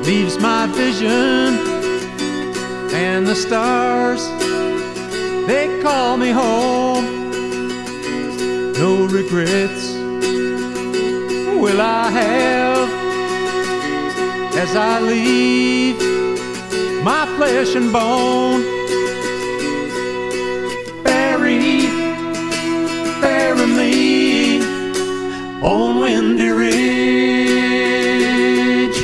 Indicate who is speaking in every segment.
Speaker 1: leaves my vision, and the stars, they call me home. No regrets will I have as I leave my flesh and bone. Bury me on Windy Ridge.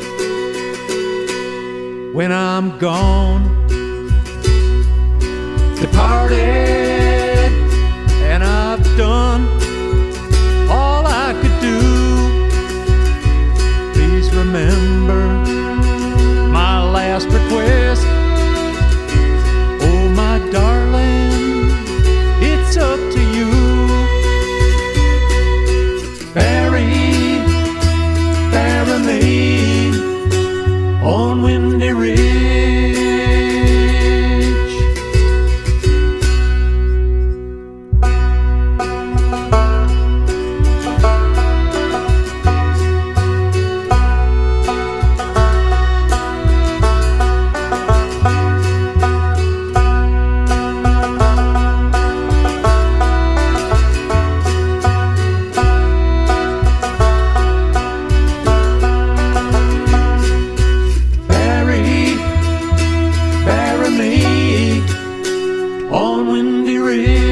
Speaker 1: When I'm gone, departed, and I've done all I could do, please remember my last request. Oh, my darling, it's up to you. Bury me on Windy Ridge. On Windy Ridge.